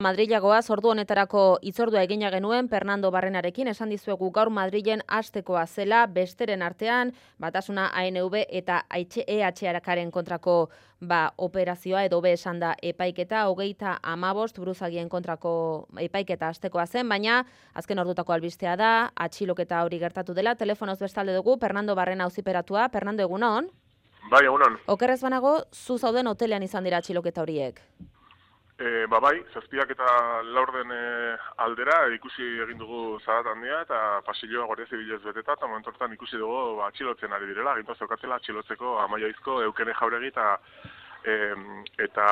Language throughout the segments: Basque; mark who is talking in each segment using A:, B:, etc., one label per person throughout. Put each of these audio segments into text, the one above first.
A: Madrilagoaz ordu honetarako hitzordua egina genuen Fernando Barrenarekin esan dizuegu gaur Madrilen hastekoa zela besteren artean Batasuna ANV eta EHRKaren kontrako operazioa edo be esan da epaiketa 35 buruzagien kontrako epaiketa hastekoa zen, baina azken ordutako albistea da atxiloketa hori gertatu dela. Telefonoz bestalde dugu Fernando Barrena auziperatua. Fernando, egunon?
B: Bai, egunon.
A: Okerrez banago, zu zauden hotelean izan dira atxiloketa horiek.
B: Bai, 7 eta 4 aldera ikusi egin dugu zarat handia eta pasilloa Guardia Zibilez beteta eta momentu horretan ikusi dugu atxilotzen ari direla, agintua zeukatela atxilotzeko Amaiaizko Eukene Jauregi eta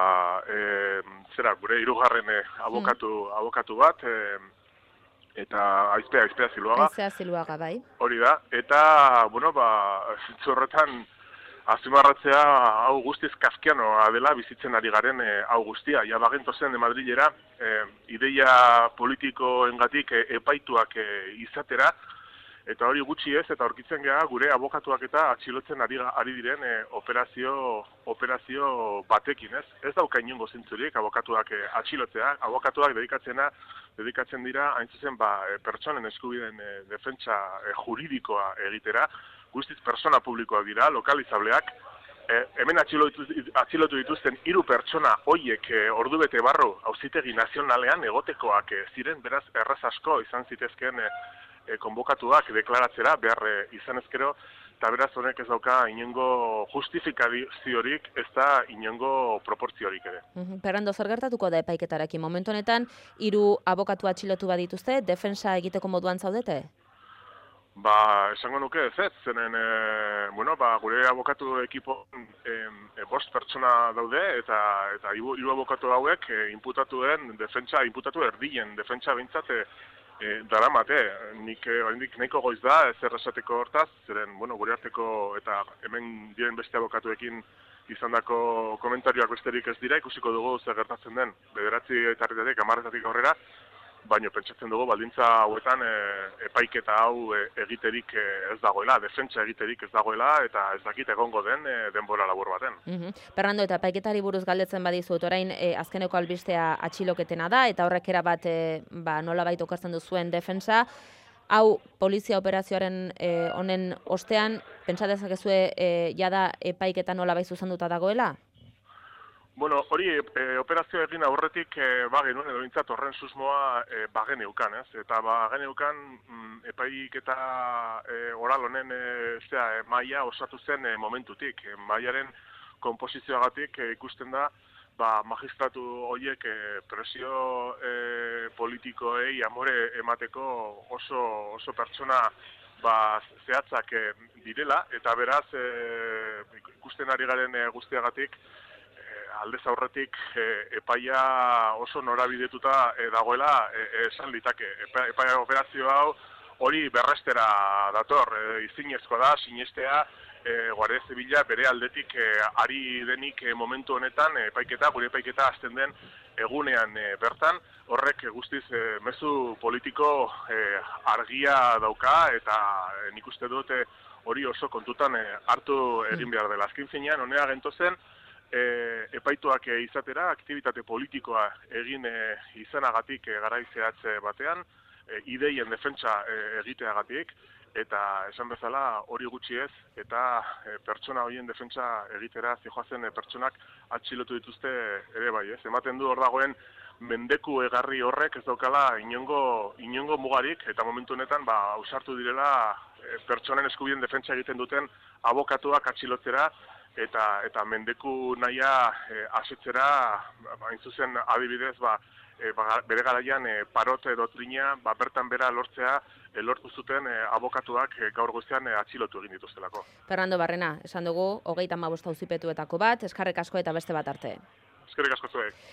B: gure 3. abokatu bat eta Aizpea Ziluaga.
A: Aizpea Ziluaga, bai.
B: Hori da, eta, zentzu horretan azpimarratzea hau guztiz kafkianoa dela bizitzen ari garen hau guztia. Ja bagentozen Madrilera ideia politikoengatik epaituak izatera, eta hori gutxi ez, eta aurkitzen geha gure abokatuak eta atxilotzen ari diren operazio batekin, ez? Ez dauka inongo zintzurik abokatuak atxilotzea, abokatuak dedikatzen dira hain zuzen pertsonen eskubideen defentsa juridikoa egitera, guztiz persona publikoak dira, lokalizableak, hemen atxilotu dituzten 3 pertsona hoiek ordubete barru auzitegi nazionalean egotekoak ziren, beraz erraz asko izan zitezken konbokatuak deklaratzera behar izan ezkero, eta beraz honek ez dauka inongo justifikaziorik, ez da inongo proportziorik ere.
A: Fernando, zer gertatuko da epaiketarekin? Momentu honetan 3 abokatu atxilotu badituzte, defensa egiteko moduan zaudete?
B: Esango nuke ez, zenen, gure abokatu ekipon 5 pertsona daude, eta 3 abokatu hauek inputatu erdien defentsa behintzat daramate. Nik nahiko goiz da, zer esateko hortaz, zeren, gure arteko eta hemen diren beste abokatuekin izandako komentarioak besterik ez dira, ikusiko dugu zer gertatzen den, 9 eta 10 aurrera, baina pentsatzen dugu baldintza hauetan epaiketa hau egiterik ez dagoela, defentsa egiterik ez dagoela, eta ez dakit egongo den denbora labur baten.
A: Fernando, eta epaiketari buruz galdetzen badizut, orain azkeneko albistea atxiloketena da, eta horrek erabat nolabait okartzen duzuen defensa. Hau, polizia operazioaren honen ostean, pentsa dezakezue jada epaiketa nolabait zuzenduta dagoela?
B: Hori operazio egin aurretik genuen edo bintzat horren susmoa bageneukan, ez? Eta bageneukan epaiketa oral honen maila osatu zen momentutik. Mailaren konposizioagatik ikusten da magistratu horiek presio politikoei amore emateko oso pertsona zehatzak direla, eta beraz ikusten ari garen guztiagatik aldez aurretik epaia oso norabidetuta dagoela esan litake. Epaia operazio hau hori berrestera dator, izinezkoa da, sinestea, Guardia Zibila bere aldetik ari denik momentu honetan gure epaiketa hasten den egunean bertan, horrek guztiz mezu politiko argia dauka, eta nik uste dut hori oso kontutan hartu egin behar dela. Azken finean, honea gentozen, epaituak izatera, aktibitate politikoa egin izanagatik garaizeatz batean, ideien defentsa egiteagatik, eta esan bezala hori gutxi ez, eta pertsona horien defentsa egitera zijoazen pertsonak atxilotu dituzte ere bai, ez? Ematen du hor dagoen mendeku egarri horrek ez daukala inongo mugarik, eta momentu honetan ausartu direla pertsonen eskubideen defentsa egiten duten abokatuak atxilotzera, eta mendeku nahia asetzera, hain zuzen adibidez, bere garaian parot doktrina bertan bera lortzea, lortu zuten abokatuak gaur goizean atxilotu egin dituztelako.
A: Fernando Barrena, esan dugu, 35 auzipetuetako bat, eskerrik asko eta beste bat arte.
B: Eskerrik asko zuek.